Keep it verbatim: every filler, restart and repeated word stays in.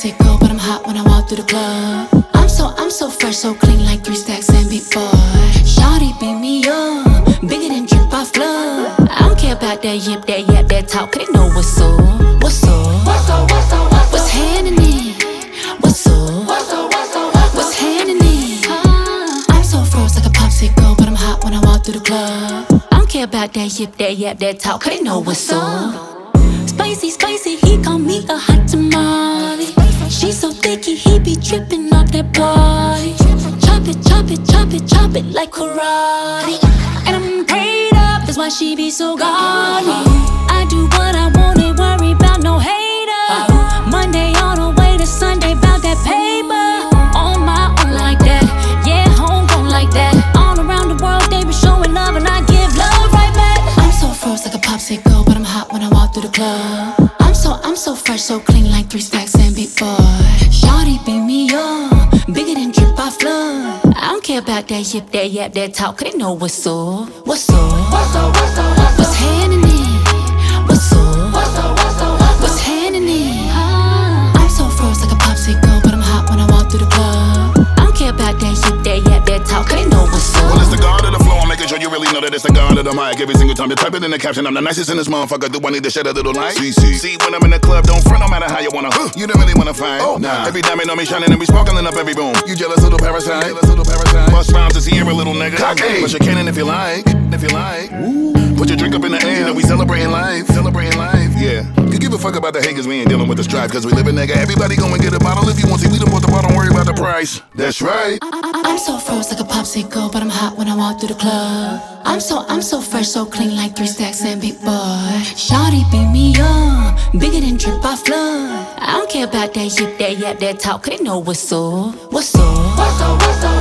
popsicle, but I'm hot when I walk through the club. I'm so, I'm so fresh, so clean like three stacks and big boy. Shawty beat me up, bigger than drip off flood. I don't care about that yip, that yap, that talk, 'cause they know what's up. What's up? What's up? What's up? What's, what's happening? What's up? What's up? What's up? What's, what's happening? I'm so froze like a popsicle, but I'm hot when I walk through the club. I don't care about that yip, that yap, that talk, 'cause they know what's up. Spicy, spicy, he call me a hot tamale. She so thicky, he be dripping off that body. Chop it, chop it, chop it, chop it like karate. And I'm prayed up, that's why she be so gaudy. I do what I want, ain't worry about no hater. Monday all the way to Sunday, bout that paper. On my own like that, yeah, homegrown like that. All around the world, they be showing love and I give love right back. I'm so froze like a popsicle, but I'm hot when I walk through the club. I'm so, I'm so fresh, so clean like three stacks and big boy. Shawty beat me up, bigger than drip off flood. I don't care about that yip, that yap, that talk, 'cause they know what's up. What's up? What's up? What's up? What's, what's happening? What's up? What's up? What's up? What's, what's happening? I'm so froze like a popsicle, but I'm hot when I walk through the club. I don't care about that yip, that yap, that talk, 'cause they know what's up. Well, it's the guard of the flow, I'm making sure you really know that it's the guard of the mic. Every single time you type it in the caption, I'm the nicest in this motherfucker. Do I need to shed a little light? See, see. See, when I'm in the club, don't front, no matter how you wanna. Huh, you don't really wanna fight. Oh, nah. Every diamond on me shining and we sparkling up every room. You jealous little parasite? Jealous little parasite. Bust rhymes to see every little nigga. Cocky. Bust your cannon if you like. If you like. Ooh. Put your drink up in the air and we celebrating life. Celebrating life, yeah. You give a fuck about the haters, we ain't dealing with the strife. 'Cause we live in nigga. Everybody go and get a bottle if you want to. We done bought the bottle, don't worry about the price. That's right. I, I, I'm so froze like a popsicle, but I'm hot when I walk through the club. I'm so, I'm so fresh, so clean like three stacks and big boy. Shawty beat me up, bigger than drip off flood. I don't care about that yip, that yap, that talk, 'cause they know what's up. What's up? What's up? What's up?